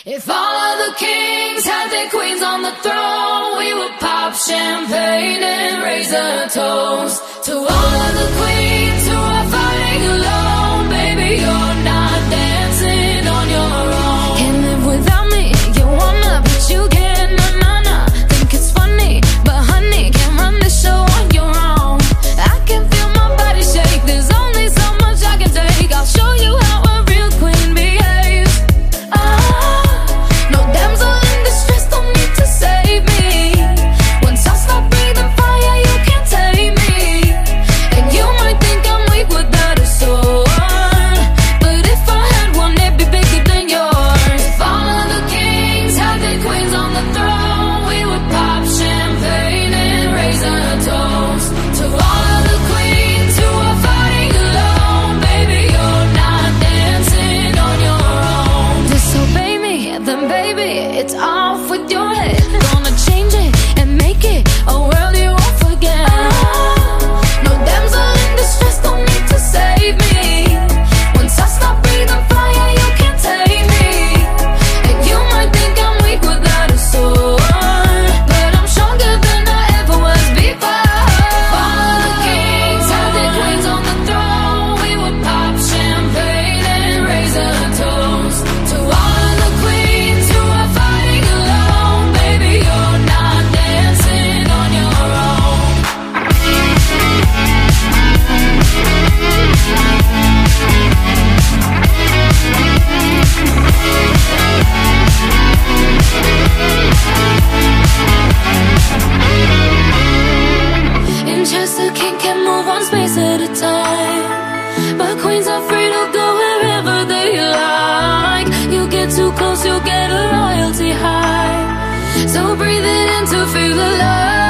If all of the kings had their queens on the throne, we would pop champagne and raise a toast to all of the queens who are fighting alone. Baby, you're not dancing on your own. Can't live without me, you wanna, but you can't, nah. Think it's funny, but honey, can't run the show on your own. I can feel my body shake, there's only so much I can take. I'll show you how a real queen behaves. No damsel in distress, don't need to save me. Once I stop breathing fire, you can't tame me. And you might think I'm weak without a sword, but if I had one, it'd be bigger than yours. If all of the kings had their queens on the throne, we would pop champagne and raise a toast to all of the queens who are fighting alone. Baby, you're not dancing on your own. Disobey me, then baby, it's off with your head. Gonna change it and make it a world you won't forget. No damsel in distress, don't need to save me. Once I stop breathing fire, you can't take me. And you might think I'm weak without a sword, but I'm stronger than I ever was before. If all of the kings had their queens on the throne, we would pop champagne and raise a toast to all of the queens who are fighting alone. Baby, you're not dancing on your own. In chess, the king can move one space at a time, but queens are free to go wherever they like. You get too close, you'll get a royalty high. So breathe it in to feel alive.